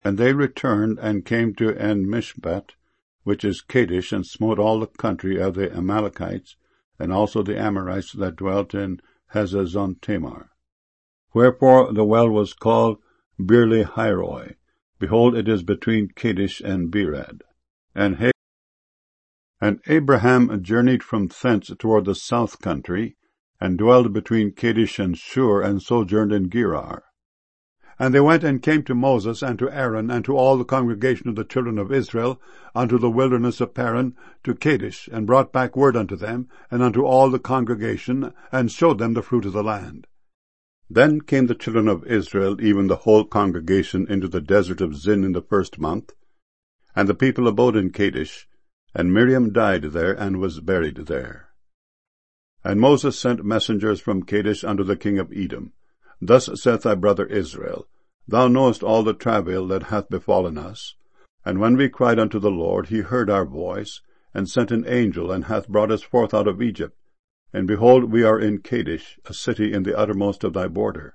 And they returned and came to En-Mishpat, which is Kadesh, and smote all the country of the Amalekites, and also the Amorites that dwelt in Hazazon-Tamar. Wherefore the well was called Beer-lahai-roi. Behold, it is between Kadesh and Bered. And Abraham journeyed from thence toward the south country, and dwelled between Kadesh and Shur, and sojourned in Gerar. And they went and came to Moses and to Aaron and to all the congregation of the children of Israel unto the wilderness of Paran to Kadesh, and brought back word unto them and unto all the congregation, and showed them the fruit of the land. Then came the children of Israel, even the whole congregation, into the desert of Zin in the 1st month. And the people abode in Kadesh, and Miriam died there, and was buried there. And Moses sent messengers from Kadesh unto the king of Edom. Thus saith thy brother Israel, Thou knowest all the travail that hath befallen us. And when we cried unto the Lord, he heard our voice, and sent an angel, and hath brought us forth out of Egypt. And behold, we are in Kadesh, a city in the uttermost of thy border.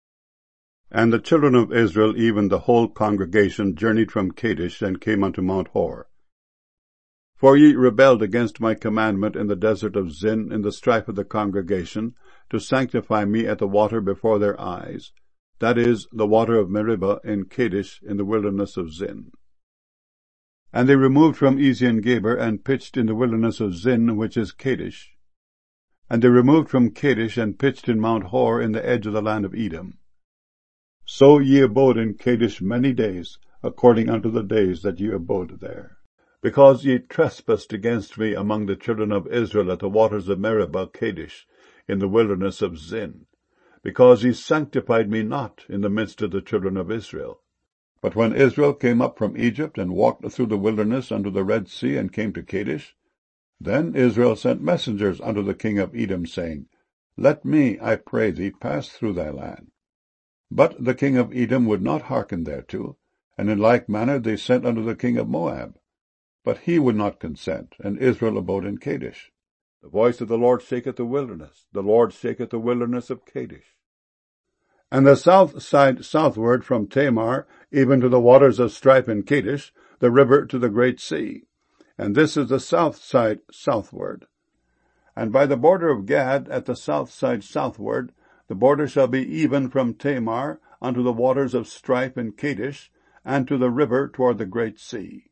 And the children of Israel, even the whole congregation, journeyed from Kadesh, and came unto Mount Hor. For ye rebelled against my commandment in the desert of Zin, in the strife of the congregation, to sanctify me at the water before their eyes, that is, the water of Meribah in Kadesh in the wilderness of Zin. And they removed from Ezion-Geber, and pitched in the wilderness of Zin, which is Kadesh. And they removed from Kadesh, and pitched in Mount Hor, in the edge of the land of Edom. So ye abode in Kadesh many days, according unto the days that ye abode there. Because ye trespassed against me among the children of Israel at the waters of Meribah Kadesh, in the wilderness of Zin, because ye sanctified me not in the midst of the children of Israel. But when Israel came up from Egypt, and walked through the wilderness unto the Red Sea, and came to Kadesh, then Israel sent messengers unto the king of Edom, saying, Let me, I pray thee, pass through thy land. But the king of Edom would not hearken thereto, and in like manner they sent unto the king of Moab. But he would not consent, and Israel abode in Kadesh. The voice of the Lord shaketh the wilderness, the Lord shaketh the wilderness of Kadesh. And the south side southward from Tamar, even to the waters of strife in Kadesh, the river to the great sea. And this is the south side southward. And by the border of Gad, at the south side southward, the border shall be even from Tamar unto the waters of strife in Kadesh, and to the river toward the great sea.